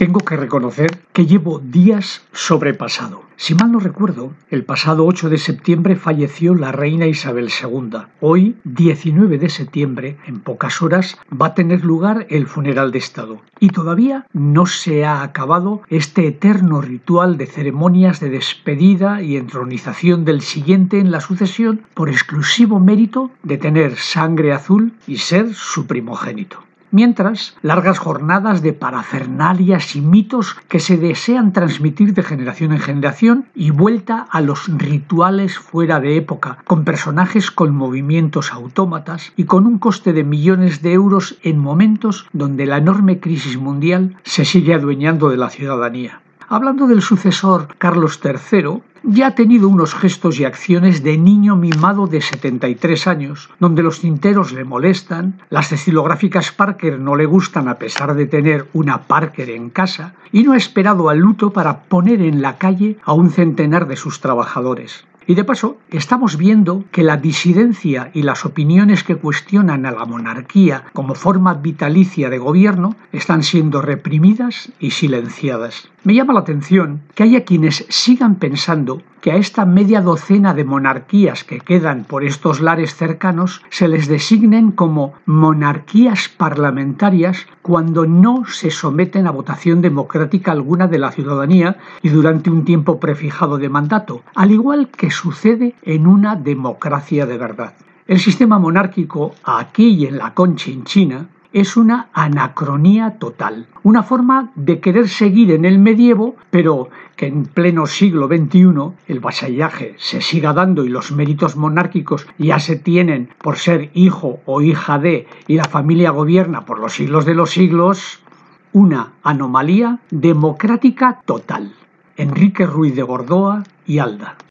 Tengo que reconocer que llevo días sobrepasado. Si mal no recuerdo, el pasado 8 de septiembre falleció la reina Isabel II. Hoy, 19 de septiembre, en pocas horas, va a tener lugar el funeral de Estado. Y todavía no se ha acabado este eterno ritual de ceremonias de despedida y entronización del siguiente en la sucesión por exclusivo mérito de tener sangre azul y ser su primogénito. Mientras, largas jornadas de parafernalias y mitos que se desean transmitir de generación en generación y vuelta a los rituales fuera de época, con personajes con movimientos autómatas y con un coste de millones de euros en momentos donde la enorme crisis mundial se sigue adueñando de la ciudadanía. Hablando del sucesor Carlos III, ya ha tenido unos gestos y acciones de niño mimado de 73 años, donde los tinteros le molestan, las estilográficas Parker no le gustan a pesar de tener una Parker en casa, y no ha esperado al luto para poner en la calle a un centenar de sus trabajadores. Y de paso, estamos viendo que la disidencia y las opiniones que cuestionan a la monarquía como forma vitalicia de gobierno están siendo reprimidas y silenciadas. Me llama la atención que haya quienes sigan pensando que a esta media docena de monarquías que quedan por estos lares cercanos se les designen como monarquías parlamentarias cuando no se someten a votación democrática alguna de la ciudadanía y durante un tiempo prefijado de mandato, al igual que sucede en una democracia de verdad. El sistema monárquico aquí y en la Conchinchina es una anacronía total, una forma de querer seguir en el medievo, pero que en pleno siglo XXI el vasallaje se siga dando y los méritos monárquicos ya se tienen por ser hijo o hija de y la familia gobierna por los siglos de los siglos, una anomalía democrática total. Enrique Ruiz de Gordoa y Alda.